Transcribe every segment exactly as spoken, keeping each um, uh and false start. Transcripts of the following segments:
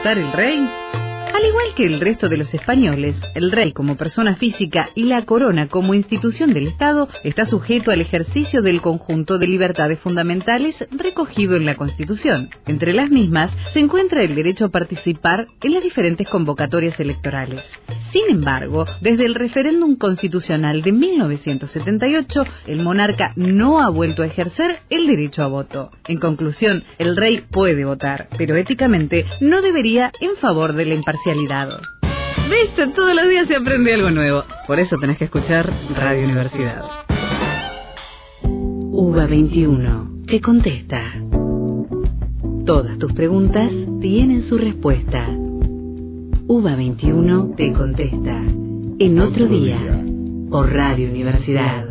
votar el rey? Al igual que el resto de los españoles, el rey como persona física y la corona como institución del Estado está sujeto al ejercicio del conjunto de libertades fundamentales recogido en la Constitución. Entre las mismas se encuentra el derecho a participar en las diferentes convocatorias electorales. Sin embargo, desde el referéndum constitucional de mil novecientos setenta y ocho, el monarca no ha vuelto a ejercer el derecho a voto. En conclusión, el rey puede votar, pero éticamente no debería en favor de la imparcialidad. ¿Viste? Todos los días se aprende algo nuevo. Por eso tenés que escuchar Radio Universidad. UBA veintiuno te contesta. Todas tus preguntas tienen su respuesta. UBA veintiuno te contesta. En otro día, por Radio Universidad.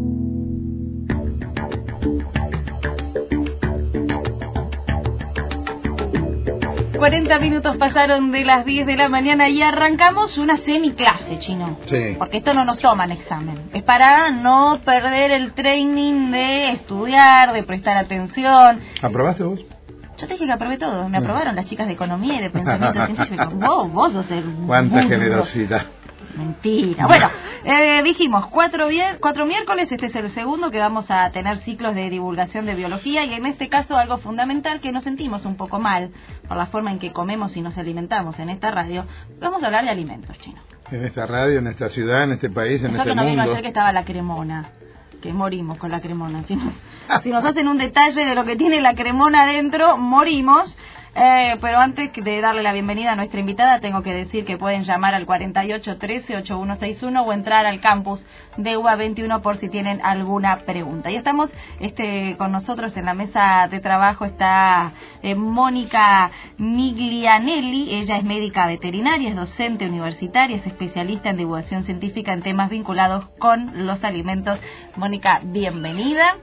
cuarenta minutos pasaron de las diez de la mañana y arrancamos una semiclase, Chino. Sí. Porque esto no nos toman examen. Es para no perder el training de estudiar, de prestar atención. ¿Aprobaste vos? Yo te dije que aprobé todo. Me aprobaron las chicas de economía y de pensamiento científico. Vos, vos sos el... Cuánta burro. generosidad. Mentira. Bueno, eh, dijimos cuatro, vier- cuatro miércoles, este es el segundo que vamos a tener ciclos de divulgación de biología y en este caso algo fundamental que nos sentimos un poco mal por la forma en que comemos y nos alimentamos en esta radio. Vamos a hablar de alimentos, Chino. En esta radio, en esta ciudad, en este país, en Nosotros este nos vino mundo. ayer que estaba la cremona, que morimos con la cremona. Si nos, si nos hacen un detalle de lo que tiene la cremona adentro, morimos. Eh, pero antes de darle la bienvenida a nuestra invitada, tengo que decir que pueden llamar al cuarenta y ocho trece ochenta y uno sesenta y uno o entrar al campus de UBA veintiuno por si tienen alguna pregunta. Y estamos este, con nosotros en la mesa de trabajo, está eh, Mónica Miglianelli. Ella es médica veterinaria, es docente universitaria, es especialista en divulgación científica en temas vinculados con los alimentos. Mónica, bienvenida.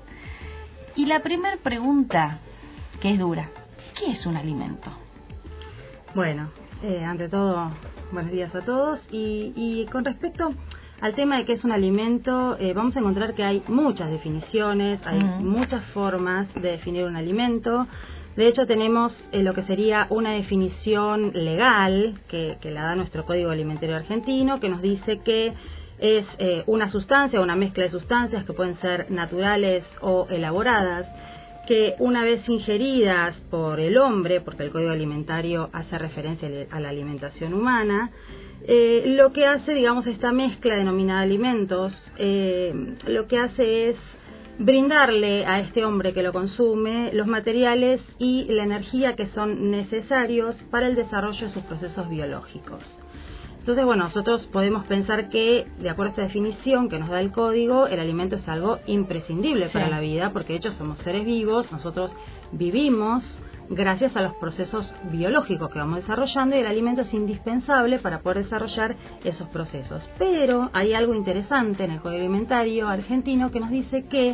Y la primera pregunta, que es dura: ¿qué es un alimento? Bueno, eh, ante todo, buenos días a todos. Y, y con respecto al tema de qué es un alimento, eh, vamos a encontrar que hay muchas definiciones, hay Mm. muchas formas de definir un alimento. De hecho, tenemos eh, lo que sería una definición legal que, que la da nuestro Código Alimentario Argentino, que nos dice que es eh, una sustancia, una mezcla de sustancias que pueden ser naturales o elaboradas, que una vez ingeridas por el hombre, porque el Código Alimentario hace referencia a la alimentación humana, eh, lo que hace, digamos, esta mezcla denominada alimentos, eh, lo que hace es brindarle a este hombre que lo consume los materiales y la energía que son necesarios para el desarrollo de sus procesos biológicos. Entonces, bueno, nosotros podemos pensar que, de acuerdo a esta definición que nos da el código, el alimento es algo imprescindible Sí. para la vida, porque de hecho somos seres vivos, nosotros vivimos gracias a los procesos biológicos que vamos desarrollando y el alimento es indispensable para poder desarrollar esos procesos. Pero hay algo interesante en el Código Alimentario argentino que nos dice que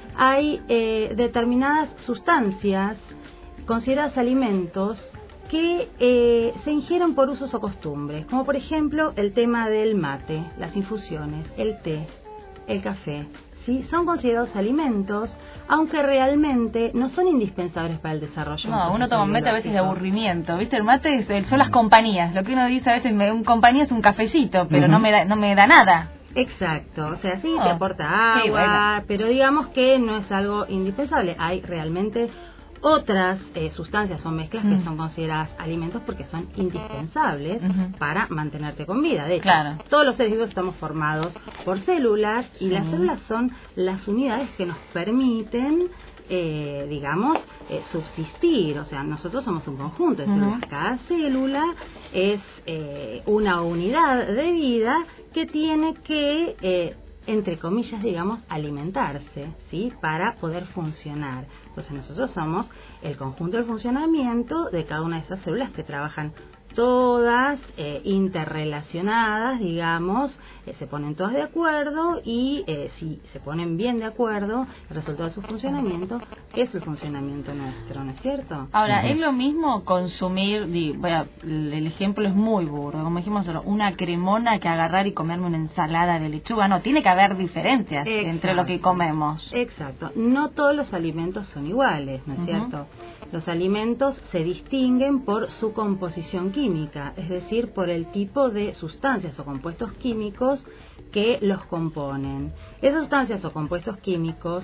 hay eh, determinadas sustancias consideradas alimentos que eh, se ingieren por usos o costumbres, como por ejemplo el tema del mate, las infusiones, el té, el café, ¿sí? Son considerados alimentos, aunque realmente no son indispensables para el desarrollo. No, uno toma mate a veces de biológico. aburrimiento, ¿viste? El mate es, el- son las compañías, lo que uno dice a veces, me- un compañía es un cafecito, pero Ujú. no me da, no me da nada. Exacto, o sea, sí Oh, te aporta agua, sí, bueno. pero digamos que no es algo indispensable. Hay realmente otras eh, sustancias o mezclas Mm. que son consideradas alimentos porque son indispensables Ujú. para mantenerte con vida. De hecho, Claro. todos los seres vivos estamos formados por células Sí. y las células son las unidades que nos permiten, eh, digamos, eh, subsistir. O sea, nosotros somos un conjunto de Ujú. células. Cada célula es eh, una unidad de vida que tiene que... Eh, entre comillas, digamos, alimentarse, ¿sí? Para poder funcionar. Entonces nosotros somos el conjunto del funcionamiento de cada una de esas células que trabajan todas eh, interrelacionadas, digamos, eh, se ponen todas de acuerdo y eh, si se ponen bien de acuerdo, el resultado de su funcionamiento es el funcionamiento nuestro, ¿no es cierto? Ahora, uh-huh. es lo mismo consumir, di, bueno, el ejemplo es muy burdo, como dijimos, una cremona que agarrar y comerme una ensalada de lechuga. No, tiene que haber diferencias Exacto. entre lo que comemos. Exacto, no todos los alimentos son iguales, ¿no es uh-huh. cierto? Los alimentos se distinguen por su composición química, es decir, por el tipo de sustancias o compuestos químicos que los componen. Esas sustancias o compuestos químicos,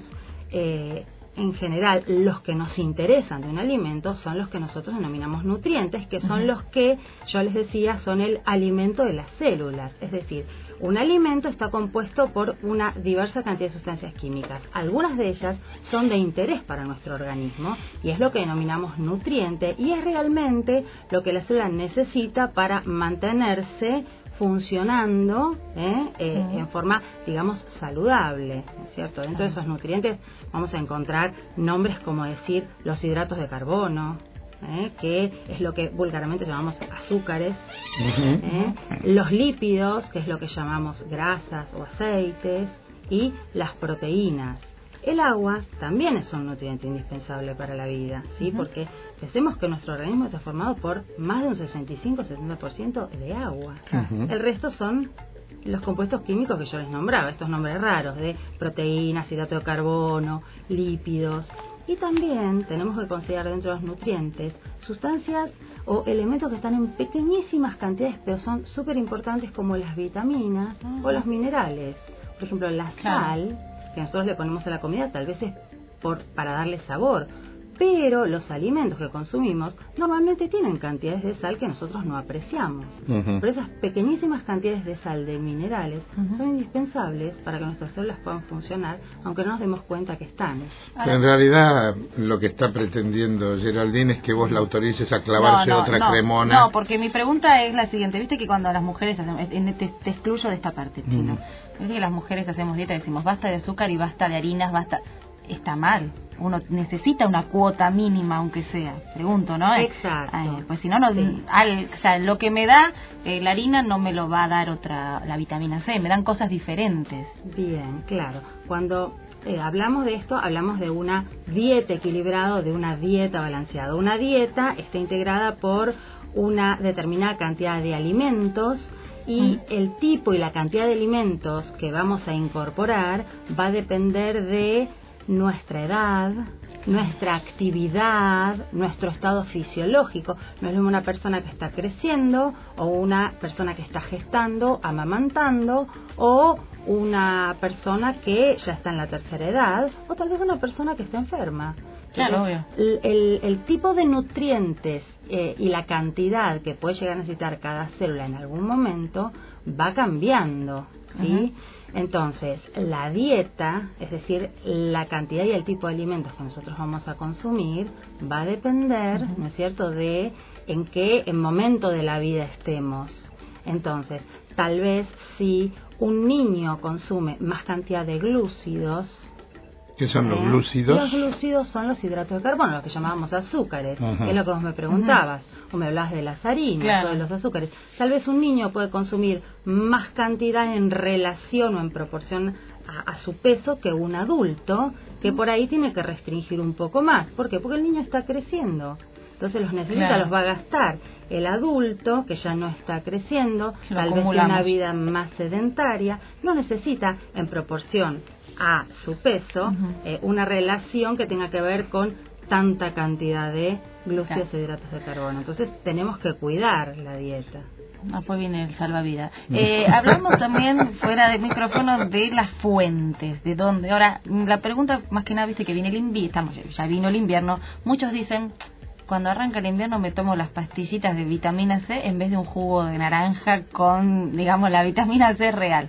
eh, en general, los que nos interesan de un alimento son los que nosotros denominamos nutrientes, que son uh-huh. los que, yo les decía, son el alimento de las células. Es decir, un alimento está compuesto por una diversa cantidad de sustancias químicas. Algunas de ellas son de interés para nuestro organismo y es lo que denominamos nutriente y es realmente lo que la célula necesita para mantenerse funcionando ¿eh? Eh, uh-huh. en forma, digamos, saludable, ¿no es cierto? Dentro uh-huh. de esos nutrientes vamos a encontrar nombres como decir los hidratos de carbono, ¿eh? que es lo que vulgarmente llamamos azúcares, uh-huh. ¿eh? los lípidos, que es lo que llamamos grasas o aceites, y las proteínas. El agua también es un nutriente indispensable para la vida, ¿sí? Uh-huh. Porque pensemos que nuestro organismo está formado por más de un sesenta y cinco a setenta por ciento de agua. Uh-huh. El resto son los compuestos químicos que yo les nombraba, estos nombres raros de proteínas, hidrato de carbono, lípidos. Y también tenemos que considerar dentro de los nutrientes sustancias o elementos que están en pequeñísimas cantidades, pero son súper importantes, como las vitaminas uh-huh. o los minerales. Por ejemplo, la sal, claro. que nosotros le ponemos a la comida, tal vez es por, para darle sabor, pero los alimentos que consumimos normalmente tienen cantidades de sal que nosotros no apreciamos. Uh-huh. Pero esas pequeñísimas cantidades de sal, de minerales, uh-huh. son indispensables para que nuestras células puedan funcionar, aunque no nos demos cuenta que están. Ahora, en realidad, lo que está pretendiendo Geraldine es que vos la autorices a clavarse no, no, otra no, cremona. No, porque mi pregunta es la siguiente. Viste que cuando las mujeres hacemos, te, te excluyo de esta parte, Chino. Uh-huh. Viste que las mujeres hacemos dieta y decimos basta de azúcar y basta de harinas, basta... Está mal. Uno necesita una cuota mínima, aunque sea. Pregunto, ¿no? Exacto. Ay, pues si no, no sí. al, o sea, lo que me da eh, la harina no me lo va a dar otra, la vitamina C. Me dan cosas diferentes. Bien, claro. Cuando eh, hablamos de esto, hablamos de una dieta equilibrada, de una dieta balanceada. Una dieta está integrada por una determinada cantidad de alimentos y mm. el tipo y la cantidad de alimentos que vamos a incorporar va a depender de nuestra edad, nuestra actividad, nuestro estado fisiológico. No es lo mismo una persona que está creciendo o una persona que está gestando, amamantando, o una persona que ya está en la tercera edad, o tal vez una persona que está enferma. Claro, obvio. El, el, el tipo de nutrientes eh, y la cantidad que puede llegar a necesitar cada célula en algún momento va cambiando, ¿sí? Uh-huh. Entonces, la dieta, es decir, la cantidad y el tipo de alimentos que nosotros vamos a consumir, va a depender, uh-huh. ¿no es cierto?, de en qué en momento de la vida estemos. Entonces, tal vez si un niño consume más cantidad de glúcidos... ¿Qué son los glúcidos? Los glúcidos son los hidratos de carbono, los que llamábamos azúcares, uh-huh. que es lo que vos me preguntabas, uh-huh. o me hablabas de las harinas, claro. o de los azúcares. Tal vez un niño puede consumir más cantidad en relación o en proporción a, a su peso que un adulto, que uh-huh. por ahí tiene que restringir un poco más. ¿Por qué? Porque el niño está creciendo. Entonces los necesita, claro. los va a gastar. El adulto, que ya no está creciendo, lo tal vez tiene una vida más sedentaria, no necesita en proporción a su peso uh-huh. eh, una relación que tenga que ver con tanta cantidad de glúcidos claro. e hidratos de carbono. Entonces tenemos que cuidar la dieta. Ah, pues viene el salvavidas. Eh, hablamos también fuera del micrófono de las fuentes, de dónde. Ahora, la pregunta más que nada, viste que viene el invierno, estamos, ya vino el invierno. Muchos dicen, cuando arranca el invierno me tomo las pastillitas de vitamina C en vez de un jugo de naranja con, digamos, la vitamina C real.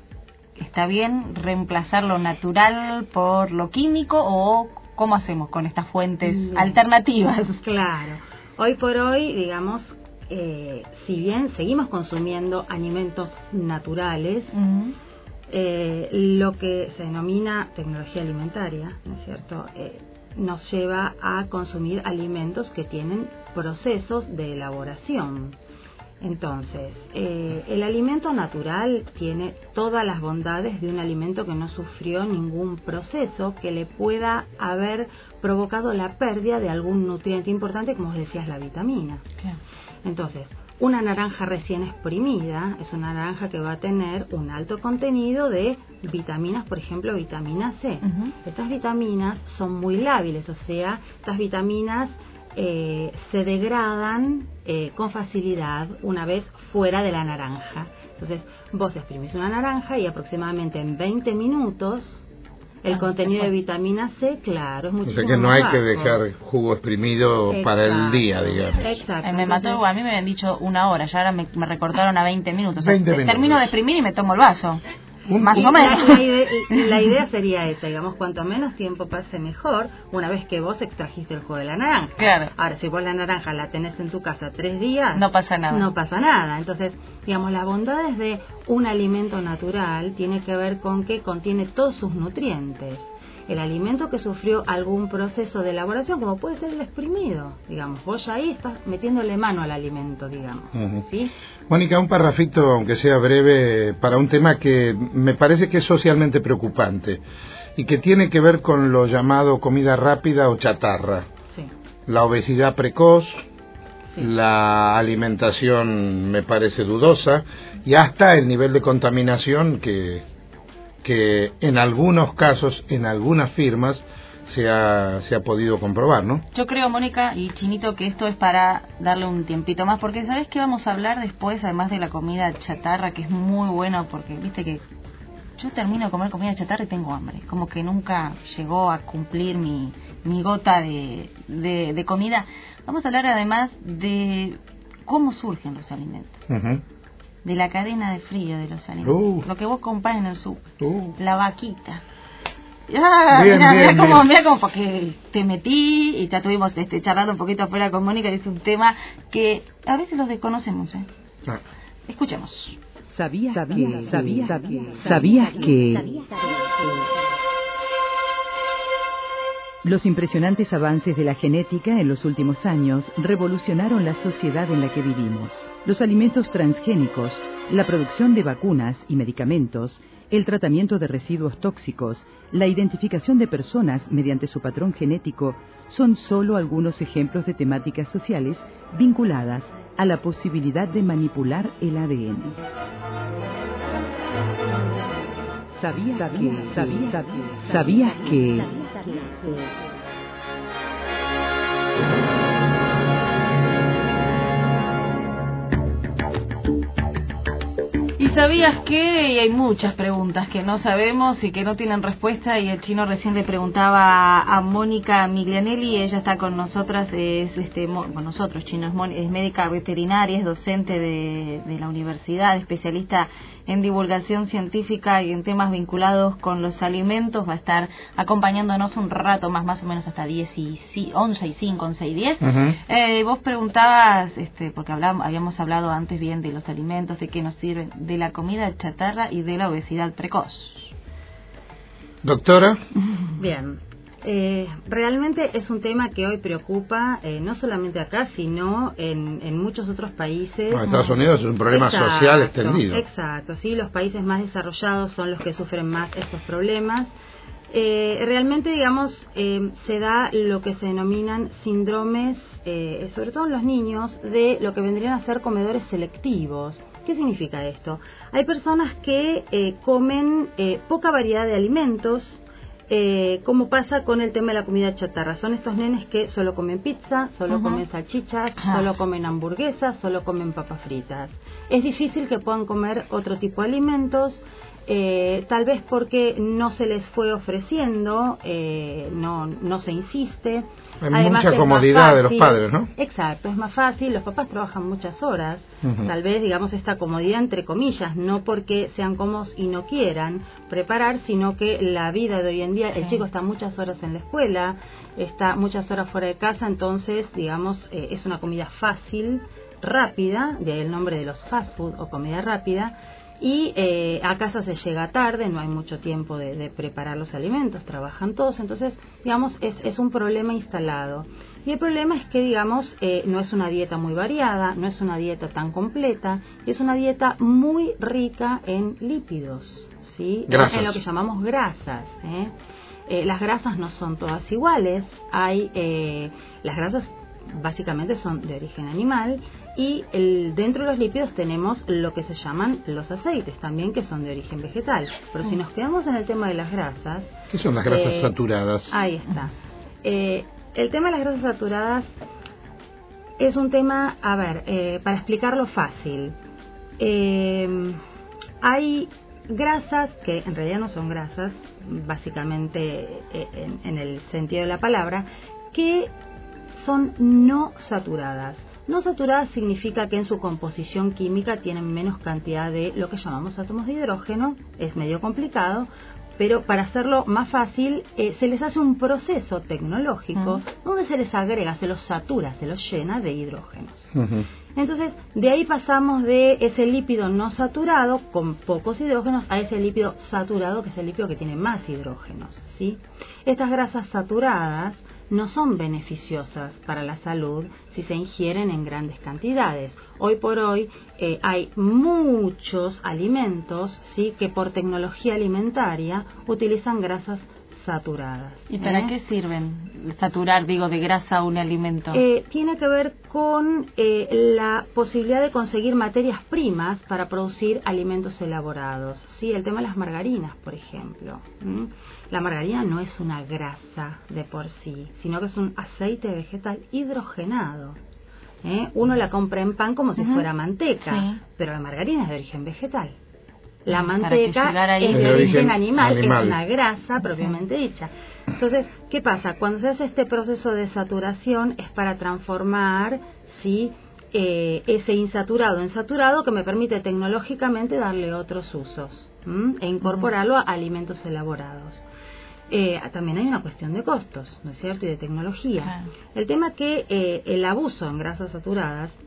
¿Está bien reemplazar lo natural por lo químico o cómo hacemos con estas fuentes bien. alternativas? Claro. Hoy por hoy, digamos, eh, si bien seguimos consumiendo alimentos naturales, uh-huh. eh, lo que se denomina tecnología alimentaria, ¿no es cierto?, eh, nos lleva a consumir alimentos que tienen procesos de elaboración. Entonces, eh, el alimento natural tiene todas las bondades de un alimento que no sufrió ningún proceso que le pueda haber provocado la pérdida de algún nutriente importante, como decías, la vitamina. Claro. Entonces, una naranja recién exprimida es una naranja que va a tener un alto contenido de vitaminas, por ejemplo, vitamina C. Uh-huh. Estas vitaminas son muy lábiles, o sea, estas vitaminas eh, se degradan eh, con facilidad una vez fuera de la naranja. Entonces, vos exprimís una naranja y aproximadamente en veinte minutos el ah, contenido de vitamina C, claro, es muchísimo O sea que no más hay bajo. que dejar jugo exprimido Exacto. para el día, digamos. Exacto. Eh, me mató, Entonces, a mí me habían dicho una hora, ya ahora me, me recortaron a veinte minutos. O sea, veinte te- minutos. Termino de exprimir y me tomo el vaso. Un- Más un- o menos. La, la ide- la idea sería esa, digamos, cuanto menos tiempo pase mejor una vez que vos extrajiste el jugo de la naranja. Claro. Ahora, si vos la naranja la tenés en tu casa tres días, No pasa nada. No pasa nada. Entonces, digamos, las bondades de un alimento natural tiene que ver con que contiene todos sus nutrientes. El alimento que sufrió algún proceso de elaboración, como puede ser el exprimido, digamos, vos ya ahí estás metiéndole mano al alimento, digamos, Ujú. ¿sí? Mónica, un parrafito, aunque sea breve, para un tema que me parece que es socialmente preocupante y que tiene que ver con lo llamado comida rápida o chatarra. Sí. La obesidad precoz, Sí. la alimentación me parece dudosa y hasta el nivel de contaminación que, que en algunos casos, en algunas firmas, se ha, se ha podido comprobar, ¿no? Yo creo, Mónica y Chinito, que esto es para darle un tiempito más, porque ¿sabés qué vamos a hablar después, además de la comida chatarra, que es muy bueno, porque viste que yo termino de comer comida chatarra y tengo hambre, como que nunca llegó a cumplir mi, mi gota de, de, de comida. Vamos a hablar además de cómo surgen los alimentos, Uh-huh. de la cadena de frío de los alimentos, Uh. lo que vos comprás en el súper, Uh. la vaquita. Ah, Bien, mira, bien, mira como, bien. mira como porque te metí y ya estuvimos este, charlando un poquito afuera con Mónica, y es un tema que a veces los desconocemos, ¿eh? Ah. Escuchemos. ¿Sabías que? ¿Sabías que? ¿Sabías que? Los impresionantes avances de la genética en los últimos años revolucionaron la sociedad en la que vivimos. Los alimentos transgénicos, la producción de vacunas y medicamentos, el tratamiento de residuos tóxicos, la identificación de personas mediante su patrón genético, son solo algunos ejemplos de temáticas sociales vinculadas a la posibilidad de manipular el A D N. ¿Sabías que? ¿Sabías que? ¿Sabías que? ¿Y sabías que? Y hay muchas preguntas que no sabemos y que no tienen respuesta, y el Chino recién le preguntaba a Mónica Miglianelli, ella está con nosotras, es este mo- con nosotros, Chino, es, mon- es médica veterinaria, es docente de, de la universidad, especialista en divulgación científica y en temas vinculados con los alimentos, va a estar acompañándonos un rato más, más o menos hasta diez y ci- once y cinco, once y diez. Ujú. Eh, vos preguntabas, este, porque hablamos, habíamos hablado antes bien de los alimentos, de qué nos sirven, de la comida chatarra y de la obesidad precoz. Doctora. Bien, eh, realmente es un tema que hoy preocupa eh, no solamente acá, sino en, en muchos otros países. No, Estados Unidos es un problema Exacto, social extendido. Exacto, sí, los países más desarrollados son los que sufren más estos problemas. Eh, realmente, digamos, eh, se da lo que se denominan síndromes, eh, sobre todo en los niños, de lo que vendrían a ser comedores selectivos. ¿Qué significa esto? Hay personas que eh, comen eh, poca variedad de alimentos, eh, como pasa con el tema de la comida chatarra. Son estos nenes que solo comen pizza, solo Ujú. comen salchichas, Ah. solo comen hamburguesas, solo comen papas fritas. Es difícil que puedan comer otro tipo de alimentos, eh, tal vez porque no se les fue ofreciendo, eh, no, no se insiste. Hay Además, mucha es más comodidad de los fácil. padres, ¿no? Exacto, es más fácil, los papás trabajan muchas horas, Ujú. tal vez, digamos, esta comodidad entre comillas, no porque sean cómodos y no quieran preparar, sino que la vida de hoy en día, Sí. el chico está muchas horas en la escuela, está muchas horas fuera de casa, entonces, digamos, eh, es una comida fácil, rápida, de ahí el nombre de los fast food o comida rápida, y eh, a casa se llega tarde, no hay mucho tiempo de, de preparar los alimentos, trabajan todos, entonces, digamos, es, es un problema instalado. Y el problema es que, digamos, eh, no es una dieta muy variada, no es una dieta tan completa, es una dieta muy rica en lípidos, ¿sí? Grasas. En lo que llamamos grasas, ¿eh? Eh, las grasas no son todas iguales, hay eh, las grasas básicamente son de origen animal y el, dentro de los lípidos tenemos lo que se llaman los aceites también, que son de origen vegetal. Pero si nos quedamos en el tema de las grasas... ¿Qué son las grasas eh, saturadas? Ahí está. Eh, el tema de las grasas saturadas es un tema, a ver, eh, para explicarlo fácil. Eh, hay grasas que en realidad no son grasas, básicamente eh, en, en el sentido de la palabra, que son no saturadas. No saturadas significa que en su composición química tienen menos cantidad de lo que llamamos átomos de hidrógeno. Es medio complicado, pero para hacerlo más fácil eh, se les hace un proceso tecnológico uh-huh. donde se les agrega, se los satura, se los llena de hidrógenos. Uh-huh. Entonces, de ahí pasamos de ese lípido no saturado con pocos hidrógenos a ese lípido saturado, que es el lípido que tiene más hidrógenos, ¿sí? Estas grasas saturadas no son beneficiosas para la salud si se ingieren en grandes cantidades. Hoy por hoy eh, hay muchos alimentos, sí, que por tecnología alimentaria utilizan grasas saturadas. ¿Y para ¿eh? qué sirven saturar, digo, de grasa un alimento? Eh, tiene que ver con eh, la posibilidad de conseguir materias primas para producir alimentos elaborados. Sí, el tema de las margarinas, por ejemplo. ¿Mm? La margarina no es una grasa de por sí, sino que es un aceite vegetal hidrogenado. ¿Eh? Uno la compra en pan como si uh-huh. fuera manteca, sí. pero la margarina es de origen vegetal. La manteca es de origen animal, animal, es una grasa propiamente dicha. Entonces, ¿qué pasa? Cuando se hace este proceso de saturación es para transformar, ¿sí?, eh, ese insaturado en saturado, que me permite tecnológicamente darle otros usos ¿m? e incorporarlo a alimentos elaborados. Eh, también hay una cuestión de costos, ¿no es cierto?, y de tecnología. Claro. El tema que eh, el abuso en grasas saturadas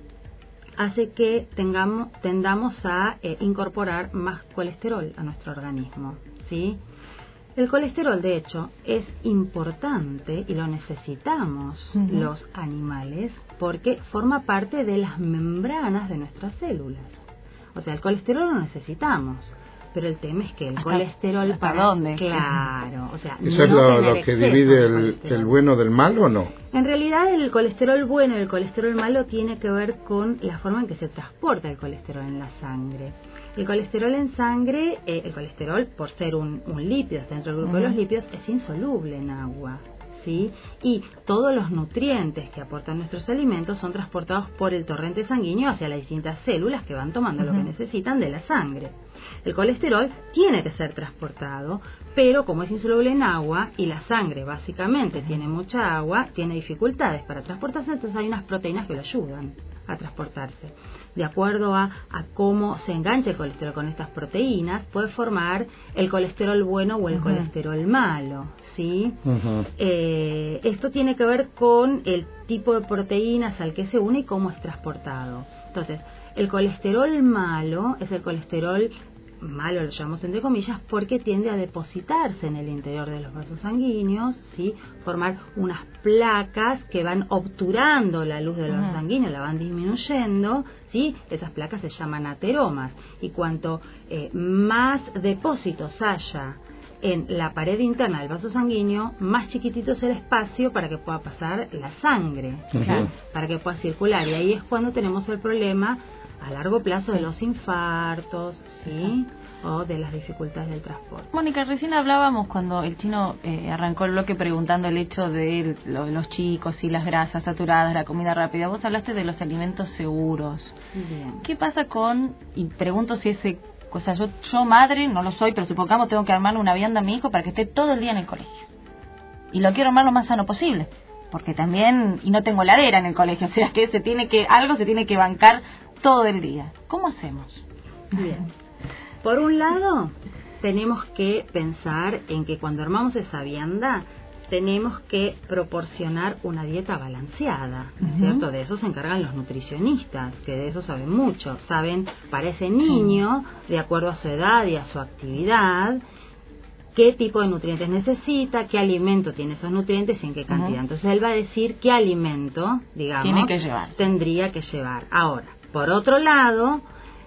hace que tengamos, tendamos a eh, incorporar más colesterol a nuestro organismo, ¿sí? El colesterol, de hecho, es importante y lo necesitamos uh-huh. los animales porque forma parte de las membranas de nuestras células. O sea, el colesterol lo necesitamos, pero el tema es que el ¿Hasta, colesterol ¿hasta para dónde? Claro, o sea, ¿eso no es lo, lo que divide el, el bueno del malo o no? En realidad el colesterol bueno y el colesterol malo tiene que ver con la forma en que se transporta el colesterol en la sangre. El colesterol en sangre, eh, el colesterol, por ser un, un lípido, está dentro del grupo uh-huh. de los lípidos, es insoluble en agua, ¿sí? Y todos los nutrientes que aportan nuestros alimentos son transportados por el torrente sanguíneo hacia las distintas células que van tomando uh-huh. lo que necesitan de la sangre. El colesterol tiene que ser transportado, pero como es insoluble en agua y la sangre básicamente tiene mucha agua, tiene dificultades para transportarse, entonces hay unas proteínas que lo ayudan a transportarse. De acuerdo a, a cómo se engancha el colesterol con estas proteínas, puede formar el colesterol bueno o el uh-huh. colesterol malo, ¿sí? Uh-huh. Eh, esto tiene que ver con el tipo de proteínas al que se une y cómo es transportado. Entonces, el colesterol malo es el colesterol malo, lo llamamos entre comillas, porque tiende a depositarse en el interior de los vasos sanguíneos, ¿sí? Formar unas placas que van obturando la luz de los vasos sanguíneos, la van disminuyendo, ¿sí? Esas placas se llaman ateromas, y cuanto eh, más depósitos haya en la pared interna del vaso sanguíneo, más chiquitito es el espacio para que pueda pasar la sangre, uh-huh. ¿sí? Para que pueda circular, y ahí es cuando tenemos el problema a largo plazo de los infartos, ¿sí? O de las dificultades del transporte. Mónica, recién hablábamos cuando el chino eh, arrancó el bloque preguntando el hecho de lo, los chicos y las grasas saturadas, la comida rápida. Vos hablaste de los alimentos seguros. Bien. ¿Qué pasa con, y pregunto si ese, o sea, yo, yo madre, no lo soy, pero supongamos tengo que armarle una vianda a mi hijo para que esté todo el día en el colegio. Y lo quiero armar lo más sano posible, porque también, y no tengo heladera en el colegio, o sea que se tiene que, algo se tiene que bancar todo el día. ¿Cómo hacemos? Bien. Por un lado, tenemos que pensar en que cuando armamos esa vianda, tenemos que proporcionar una dieta balanceada, ¿no es uh-huh. cierto? De eso se encargan los nutricionistas, que de eso saben mucho. Saben para ese niño, de acuerdo a su edad y a su actividad, qué tipo de nutrientes necesita, qué alimento tiene esos nutrientes y en qué cantidad. Uh-huh. Entonces él va a decir qué alimento, digamos, tiene que llevar. tendría que llevar. Ahora, por otro lado,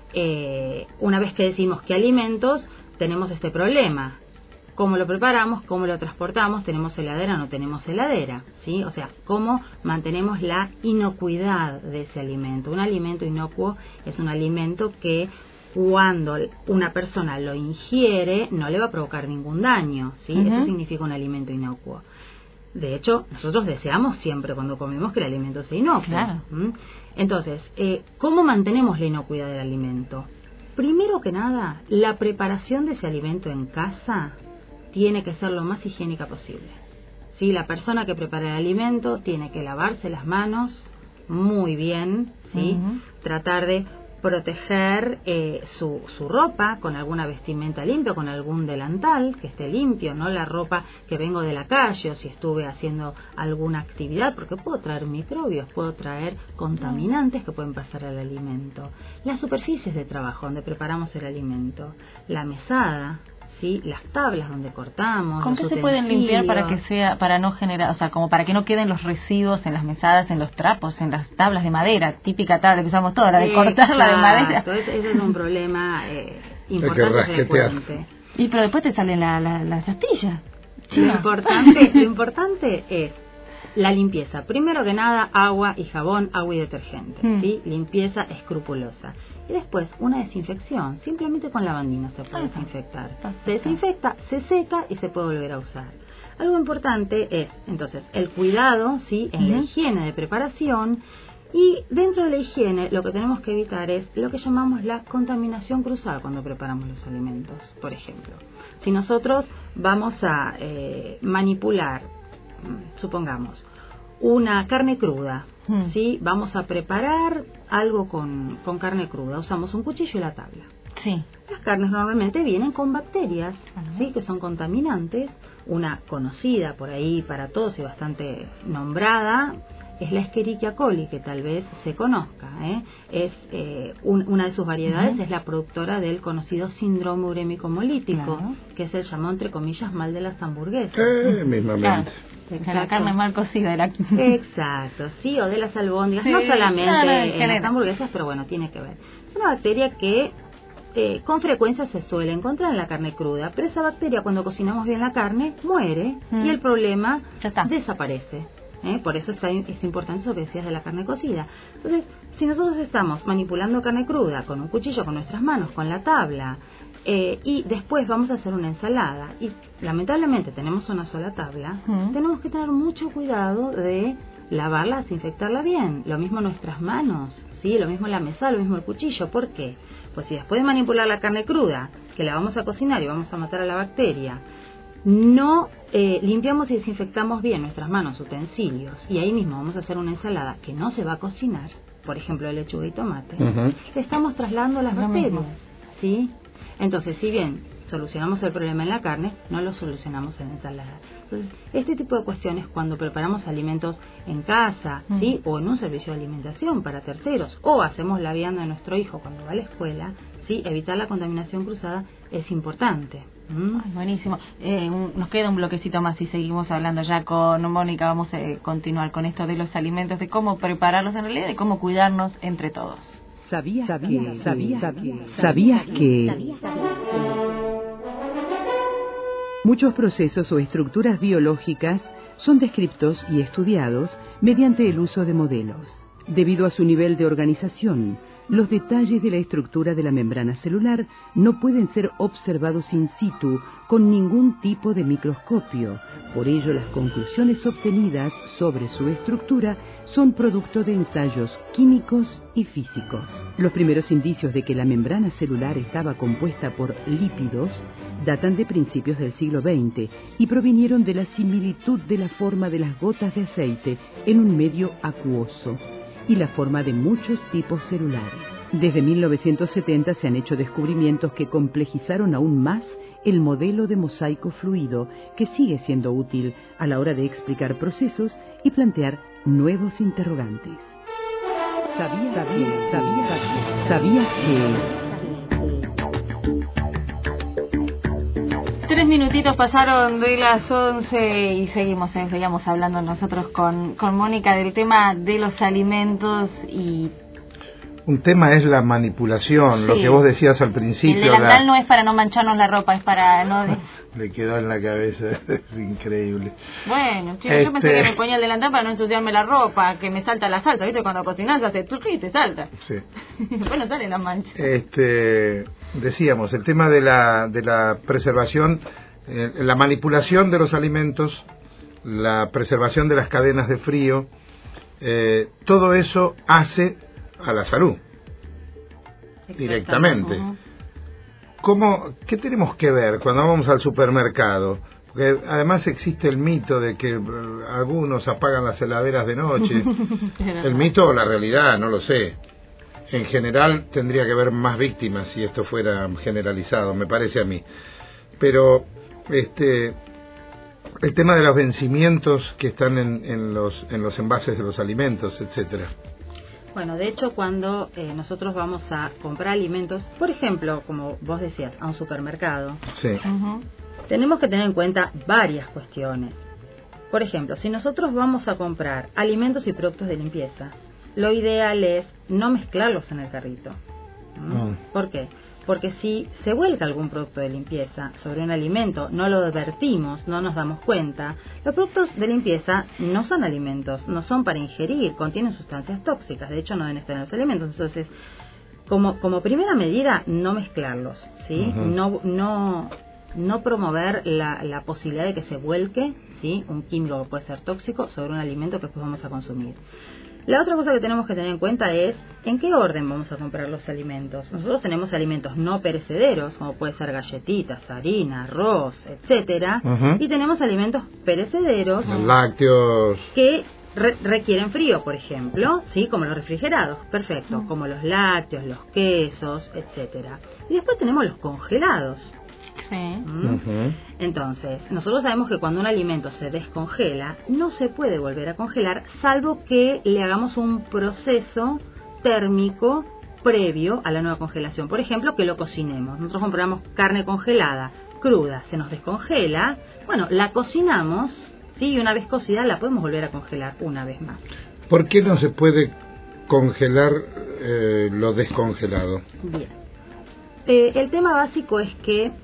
eh, una vez que decimos qué alimentos, tenemos este problema. ¿Cómo lo preparamos? ¿Cómo lo transportamos? ¿Tenemos heladera o no tenemos heladera? ¿Sí? O sea, ¿cómo mantenemos la inocuidad de ese alimento? Un alimento inocuo es un alimento que cuando una persona lo ingiere no le va a provocar ningún daño, ¿sí? Uh-huh. Eso significa un alimento inocuo. De hecho, nosotros deseamos siempre cuando comemos que el alimento sea inocuo. Claro. ¿Mm? Entonces, eh, ¿cómo mantenemos la inocuidad del alimento? Primero que nada, la preparación de ese alimento en casa tiene que ser lo más higiénica posible. ¿Sí? La persona que prepara el alimento tiene que lavarse las manos muy bien, ¿sí? Uh-huh. Tratar de proteger eh, su, su ropa con alguna vestimenta limpia, con algún delantal que esté limpio, no la ropa que vengo de la calle o si estuve haciendo alguna actividad, porque puedo traer microbios, puedo traer contaminantes que pueden pasar al alimento. Las superficies de trabajo donde preparamos el alimento, la mesada, ¿sí? Las tablas donde cortamos. ¿Con qué se pueden limpiar para que sea, para no generar, o sea, como para que no queden los residuos en las mesadas, en los trapos, en las tablas de madera, típica tabla que usamos toda, la de cortarla de madera? Ese es un problema eh, importante, frecuente. Y pero después te salen la, la, las astillas. Lo importante, lo importante es la limpieza. Primero que nada, agua y jabón, agua y detergente, mm. ¿sí? Limpieza escrupulosa. Y después, una desinfección. Simplemente con lavandina se puede ah, desinfectar. Perfecto. Se desinfecta, se seca y se puede volver a usar. Algo importante es, entonces, el cuidado, ¿sí? En uh-huh. la higiene de preparación. Y dentro de la higiene, lo que tenemos que evitar es lo que llamamos la contaminación cruzada cuando preparamos los alimentos. Por ejemplo, si nosotros vamos a eh, manipular, supongamos, una carne cruda, hmm. ¿sí? Vamos a preparar algo con, con carne cruda. Usamos un cuchillo y la tabla. Sí. Las carnes normalmente vienen con bacterias, uh-huh. ¿sí? Que son contaminantes. Una conocida por ahí para todos y bastante nombrada es la Escherichia coli, que tal vez se conozca, ¿eh? Es eh, un, una de sus variedades uh-huh. es la productora del conocido síndrome urémico hemolítico, claro. que se llamó entre comillas mal de las hamburguesas. Eh, mismamente. Claro. La carne mal cocida de la... Exacto, sí, o de las albóndigas, sí, no solamente no, no, en las hamburguesas, pero bueno, tiene que ver. Es una bacteria que eh, con frecuencia se suele encontrar en la carne cruda, pero esa bacteria cuando cocinamos bien la carne muere mm. y el problema desaparece. ¿Eh? Por eso está, es importante eso que decías de la carne cocida. Entonces, si nosotros estamos manipulando carne cruda con un cuchillo, con nuestras manos, con la tabla, eh, y después vamos a hacer una ensalada, y lamentablemente tenemos una sola tabla, uh-huh. tenemos que tener mucho cuidado de lavarla, desinfectarla bien. Lo mismo nuestras manos, ¿sí? Lo mismo la mesa, lo mismo el cuchillo. ¿Por qué? Pues si después de manipular la carne cruda, que la vamos a cocinar y vamos a matar a la bacteria, no eh, limpiamos y desinfectamos bien nuestras manos, utensilios, y ahí mismo vamos a hacer una ensalada que no se va a cocinar, por ejemplo de lechuga y tomate, uh-huh. estamos trasladando las bacterias, ¿sí? Entonces, si bien solucionamos el problema en la carne, no lo solucionamos en la ensalada. Entonces, este tipo de cuestiones cuando preparamos alimentos en casa, uh-huh. ¿sí? O en un servicio de alimentación para terceros, o hacemos la vianda de nuestro hijo cuando va a la escuela, ¿sí? Evitar la contaminación cruzada es importante. ¿Mm? Ay, buenísimo. Eh, un, nos queda un bloquecito más y seguimos hablando ya con Mónica. Vamos a eh, continuar con esto de los alimentos, de cómo prepararlos en realidad y cómo cuidarnos entre todos. ¿Sabías que? ¿Sabías que? ¿Sabías que? Muchos procesos o estructuras biológicas son descritos y estudiados mediante el uso de modelos. Debido a su nivel de organización, los detalles de la estructura de la membrana celular no pueden ser observados in situ con ningún tipo de microscopio. Por ello, las conclusiones obtenidas sobre su estructura son producto de ensayos químicos y físicos. Los primeros indicios de que la membrana celular estaba compuesta por lípidos datan de principios del siglo veinte y provinieron de la similitud de la forma de las gotas de aceite en un medio acuoso y la forma de muchos tipos celulares. Desde mil novecientos setenta se han hecho descubrimientos que complejizaron aún más el modelo de mosaico fluido, que sigue siendo útil a la hora de explicar procesos y plantear nuevos interrogantes. ¿Sabías, sabías, sabías, sabías que... Tres minutitos pasaron de las once y seguimos, eh, seguimos hablando nosotros con, con Mónica del tema de los alimentos y... Un tema es la manipulación, sí. Lo que vos decías al principio. El delantal la... no es para no mancharnos la ropa, es para no... Le quedó en la cabeza, es increíble. Bueno, chicos, este... yo pensé que me ponía el delantal para no ensuciarme la ropa, que me salta la salsa, ¿viste? Cuando cocinás hace turqui y te salta. Sí. Después no sale la mancha. Este, decíamos, el tema de la, de la preservación, eh, la manipulación de los alimentos, la preservación de las cadenas de frío, eh, todo eso hace a la salud directamente. Uh-huh. ¿Cómo, ¿Qué tenemos que ver cuando vamos al supermercado? Porque además existe el mito de que uh, algunos apagan las heladeras de noche. El mito o la realidad, no lo sé. En general tendría que haber más víctimas si esto fuera generalizado, me parece a mí. Pero este el tema de los vencimientos que están en, en los en los envases de los alimentos, etcétera. Bueno, de hecho, cuando eh, nosotros vamos a comprar alimentos, por ejemplo, como vos decías, a un supermercado, sí. uh-huh, tenemos que tener en cuenta varias cuestiones. Por ejemplo, si nosotros vamos a comprar alimentos y productos de limpieza, lo ideal es no mezclarlos en el carrito. ¿Mm? Oh. ¿Por qué? Porque si se vuelca algún producto de limpieza sobre un alimento, no lo advertimos, no nos damos cuenta, los productos de limpieza no son alimentos, no son para ingerir, contienen sustancias tóxicas, de hecho no deben estar en los alimentos. Entonces, como, como primera medida, no mezclarlos, ¿sí? Uh-huh. No, no, no promover la, la posibilidad de que se vuelque, ¿sí?, un químico que puede ser tóxico sobre un alimento que después vamos a consumir. La otra cosa que tenemos que tener en cuenta es en qué orden vamos a comprar los alimentos. Nosotros tenemos alimentos no perecederos, como puede ser galletitas, harina, arroz, etcétera, uh-huh, y tenemos alimentos perecederos, lácteos, que re- requieren frío, por ejemplo, sí, como los refrigerados, perfecto, uh-huh, como los lácteos, los quesos, etcétera. Y después tenemos los congelados. Sí. ¿Mm? Uh-huh. Entonces, nosotros sabemos que cuando un alimento se descongela, no se puede volver a congelar, salvo que le hagamos un proceso térmico previo a la nueva congelación. Por ejemplo, que lo cocinemos. Nosotros compramos carne congelada, cruda, se nos descongela, bueno, la cocinamos, ¿sí? Y una vez cocida la podemos volver a congelar una vez más. ¿Por qué no se puede congelar eh, lo descongelado? Bien. Eh, el tema básico es que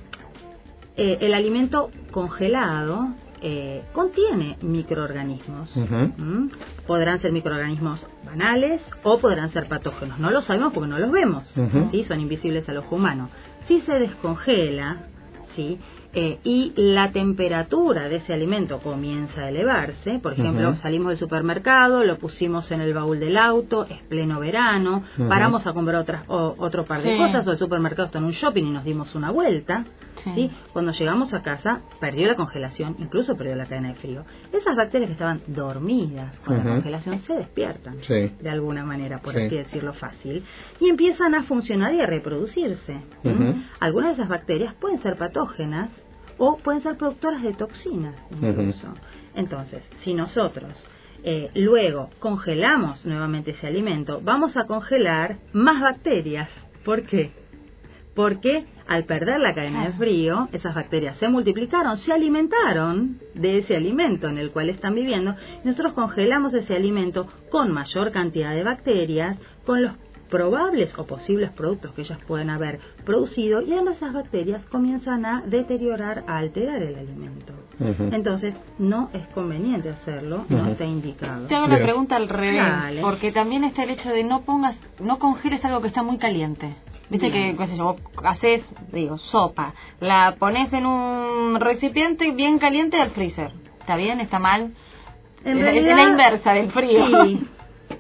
Eh, el alimento congelado eh, contiene microorganismos. Uh-huh. ¿Mm? Podrán ser microorganismos banales o podrán ser patógenos. No lo sabemos porque no los vemos. Uh-huh. ¿Sí? Son invisibles al ojo humano. Si se descongela, ¿sí?, eh, y la temperatura de ese alimento comienza a elevarse, por ejemplo, uh-huh, salimos del supermercado, lo pusimos en el baúl del auto, es pleno verano, uh-huh, paramos a comprar otras, o, otro par de sí. cosas, o el supermercado está en un shopping y nos dimos una vuelta, sí. ¿sí? Cuando llegamos a casa, perdió la congelación, incluso perdió la cadena de frío. Esas bacterias que estaban dormidas con uh-huh, la congelación se despiertan, sí, de alguna manera, por sí. así decirlo fácil, y empiezan a funcionar y a reproducirse. Uh-huh. Algunas de esas bacterias pueden ser patógenas o pueden ser productoras de toxinas incluso. Uh-huh. Entonces, si nosotros eh, luego congelamos nuevamente ese alimento, vamos a congelar más bacterias. ¿Por qué? Porque al perder la cadena de frío, esas bacterias se multiplicaron, se alimentaron de ese alimento en el cual están viviendo, y nosotros congelamos ese alimento con mayor cantidad de bacterias, con los probables o posibles productos que ellas pueden haber producido, y además esas bacterias comienzan a deteriorar, a alterar el alimento. Uh-huh. Entonces, no es conveniente hacerlo, uh-huh, no está indicado. Te hago una pregunta al revés, Dale. porque también está el hecho de no pongas, no congeles algo que está muy caliente. Viste bien. que, qué sé yo, vos haces, digo, sopa, la pones en un recipiente bien caliente al freezer. ¿Está bien? ¿Está mal? En es, realidad, es la inversa del frío. Sí.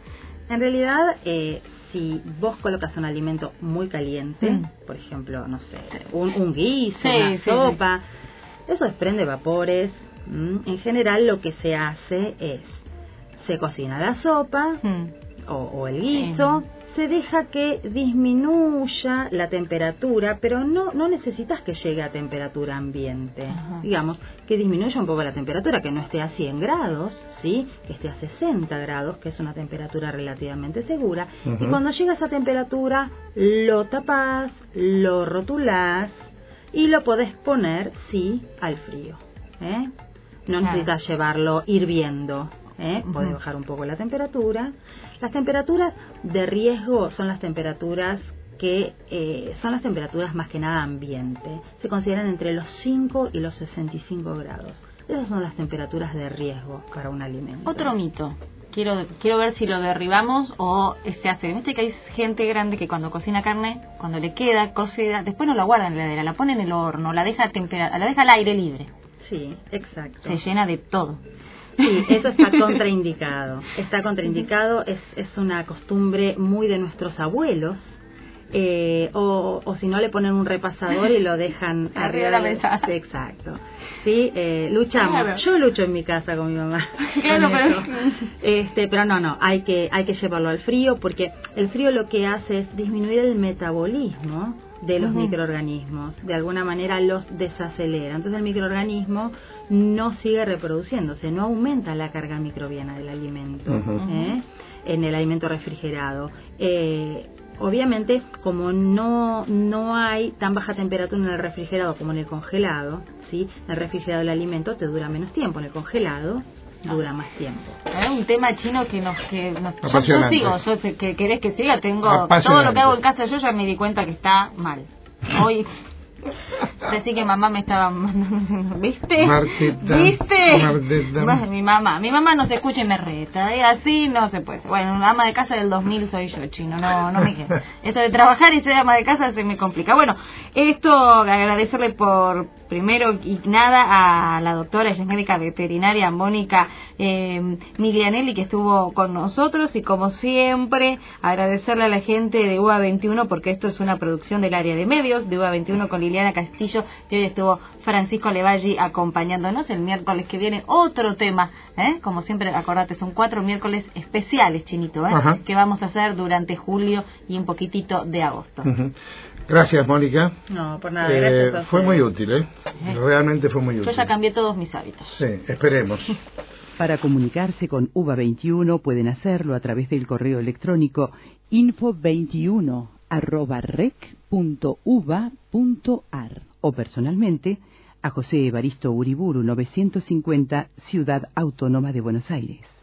En realidad, eh, si vos colocas un alimento muy caliente, mm. por ejemplo, no sé, un, un guiso, sí, una sí, sopa, sí. eso desprende vapores. ¿Mm? En general lo que se hace es, se cocina la sopa mm. o, o el guiso, sí. se deja que disminuya la temperatura, pero no, no necesitas que llegue a temperatura ambiente. Ajá. Digamos, que disminuya un poco la temperatura, que no esté a cien grados, ¿sí? Que esté a sesenta grados, que es una temperatura relativamente segura. Uh-huh. Y cuando llega a esa temperatura, lo tapás, lo rotulás, y lo podés poner, sí, al frío. ¿eh? No necesitas claro. llevarlo hirviendo. ¿eh? Uh-huh. Podés bajar un poco la temperatura. Las temperaturas de riesgo son las temperaturas que eh, son las temperaturas más que nada ambiente. Se consideran entre los cinco y los sesenta y cinco grados. Esas son las temperaturas de riesgo para un alimento. Otro mito. Quiero quiero ver si lo derribamos o se hace. Viste que hay gente grande que cuando cocina carne, cuando le queda cocida, después no la guarda en la heladera, la pone en el horno, la deja tempera, la deja al aire libre. Sí, exacto. Se llena de todo. Sí, eso está contraindicado. Está contraindicado, es, es una costumbre muy de nuestros abuelos. Eh, o, o si no le ponen un repasador y lo dejan arriba de la mesa. Sí, exacto. Sí, eh, luchamos. Claro. Yo lucho en mi casa con mi mamá. Claro, pero... Este, pero no, no, hay que hay que llevarlo al frío porque el frío lo que hace es disminuir el metabolismo de los uh-huh. microorganismos. De alguna manera los desacelera. Entonces el microorganismo no sigue reproduciéndose, no aumenta la carga microbiana del alimento, uh-huh. ¿eh? en el alimento refrigerado. Eh, Obviamente, como no no hay tan baja temperatura en el refrigerado como en el congelado, ¿sí? En el refrigerado el alimento te dura menos tiempo, en el congelado dura más tiempo. Es un tema chino que nos... Que nos yo, yo sigo, yo que querés que siga, tengo... Todo lo que hago en casa yo ya me di cuenta que está mal. Hoy... Decir que mamá me estaba mandando, ¿viste? Martita, ¿viste? Martita. Mi mamá, mi mamá no se escucha y me reta, y así no se puede. Bueno, una ama de casa del dos mil soy yo, chino, no no me quedo. Esto de trabajar y ser ama de casa se me complica. Bueno, esto agradecerle por primero y nada a la doctora, ella es médica veterinaria, Mónica eh, Miglianelli, que estuvo con nosotros, y como siempre agradecerle a la gente de U A veintiuno, porque esto es una producción del área de medios de U A veintiuno con Liliana Castillo, y hoy estuvo Francisco Levalli acompañándonos. El miércoles que viene otro tema, ¿eh? Como siempre, acordate, son cuatro miércoles especiales, Chinito, ¿eh? que vamos a hacer durante julio y un poquitito de agosto. Uh-huh. Gracias, Mónica. No, por nada, eh, gracias a Fue muy útil, ¿eh? ¿eh? Realmente fue muy útil. Yo ya cambié todos mis hábitos. Sí, esperemos. Para comunicarse con U B A veintiuno pueden hacerlo a través del correo electrónico info veintiuno arroba rec punto uva punto ar o personalmente a José Evaristo Uriburu novecientos cincuenta, Ciudad Autónoma de Buenos Aires.